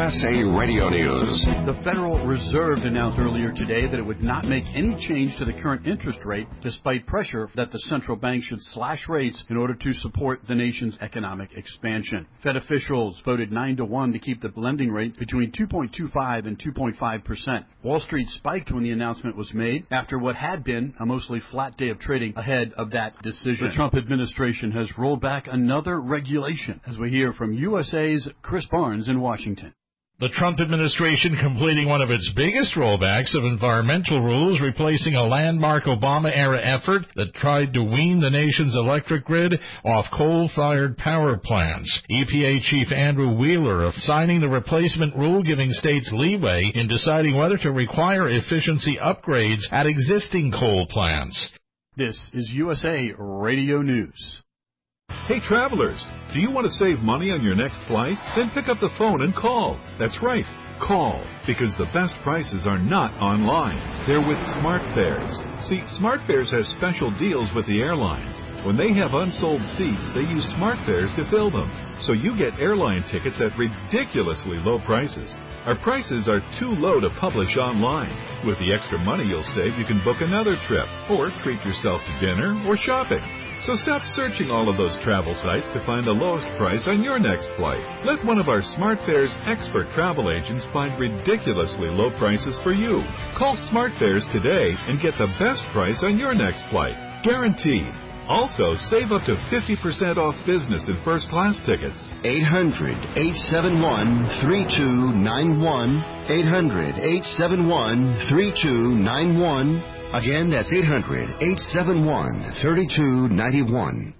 USA Radio News. The Federal Reserve announced earlier today that it would not make any change to the current interest rate, despite pressure that the central bank should slash rates in order to support the nation's economic expansion. Fed officials voted 9-1 to keep the lending rate between 2.25 and 2.5%. Wall Street spiked when the announcement was made after what had been a mostly flat day of trading ahead of that decision. The Trump administration has rolled back another regulation, as we hear from USA's Chris Barnes in Washington. The Trump administration completing one of its biggest rollbacks of environmental rules, replacing a landmark Obama-era effort that tried to wean the nation's electric grid off coal-fired power plants. EPA Chief Andrew Wheeler signing the replacement rule, giving states leeway in deciding whether to require efficiency upgrades at existing coal plants. This is USA Radio News. Hey travelers, do you want to save money on your next flight? Then pick up the phone and call. That's right, call, because the best prices are not online. They're with SmartFares. See, SmartFares has special deals with the airlines. When they have unsold seats, they use SmartFares to fill them. So you get airline tickets at ridiculously low prices. Our prices are too low to publish online. With the extra money you'll save, you can book another trip, or treat yourself to dinner or shopping. So stop searching all of those travel sites to find the lowest price on your next flight. Let one of our SmartFares expert travel agents find ridiculously low prices for you. Call SmartFares today and get the best price on your next flight. Guaranteed. Also, save up to 50% off business and first-class tickets. 800-871-3291. 800-871-3291. Again, that's 800-871-3291.